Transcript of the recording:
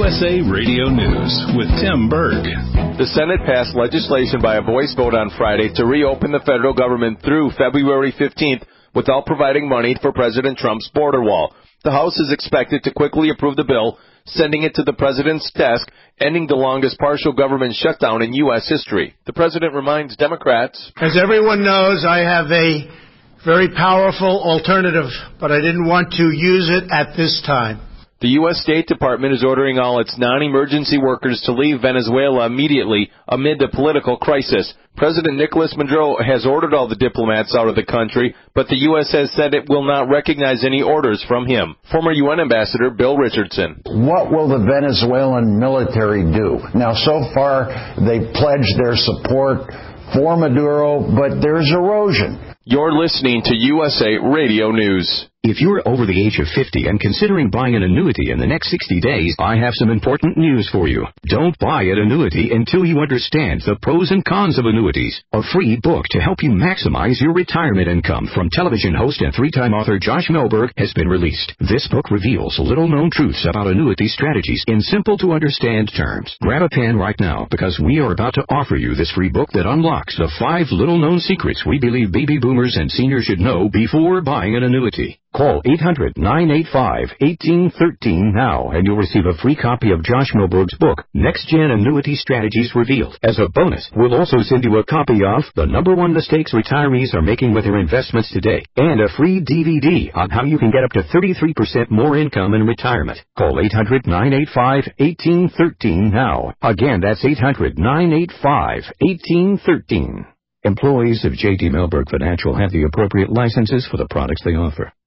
USA Radio News with Tim Berg. The Senate passed legislation by a voice vote on Friday to reopen the federal government through February 15th without providing money for President Trump's border wall. The House is expected to quickly approve the bill, sending it to the president's desk, ending the longest partial government shutdown in U.S. history. The president reminds Democrats, as everyone knows, I have a very powerful alternative, but I didn't want to use it at this time. The U.S. State Department is ordering all its non-emergency workers to leave Venezuela immediately amid the political crisis. President Nicolas Maduro has ordered all the diplomats out of the country, but the U.S. has said it will not recognize any orders from him. Former UN Ambassador Bill Richardson. What will the Venezuelan military do? Now, so far, they've pledged their support for Maduro, but there's erosion. You're listening to USA Radio News. If you're over the age of 50 and considering buying an annuity in the next 60 days, I have some important news for you. Don't buy an annuity until you understand the pros and cons of annuities. A free book to help you maximize your retirement income from television host and three-time author Josh Melberg has been released. This book reveals little-known truths about annuity strategies in simple-to-understand terms. Grab a pen right now because we are about to offer you this free book that unlocks the 5 little-known secrets we believe baby boomers and seniors should know before buying an annuity. Call 800-985-1813 now, and you'll receive a free copy of Josh Melberg's book, Next Gen Annuity Strategies Revealed. As a bonus, we'll also send you a copy of The #1 Mistakes Retirees Are Making with Their Investments Today, and a free DVD on how you can get up to 33% more income in retirement. Call 800-985-1813 now. Again, that's 800-985-1813. Employees of J.D. Melberg Financial have the appropriate licenses for the products they offer.